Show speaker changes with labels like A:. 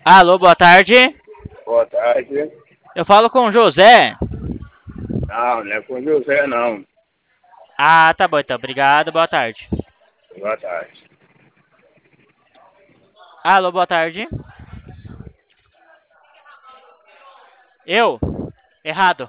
A: Alô, boa tarde.
B: Boa tarde.
A: Eu falo com o José.
B: Não, não é com José, não.
A: Ah, tá bom então. Obrigado, boa tarde.
B: Boa tarde.
A: Alô, boa tarde. Eu? Errado.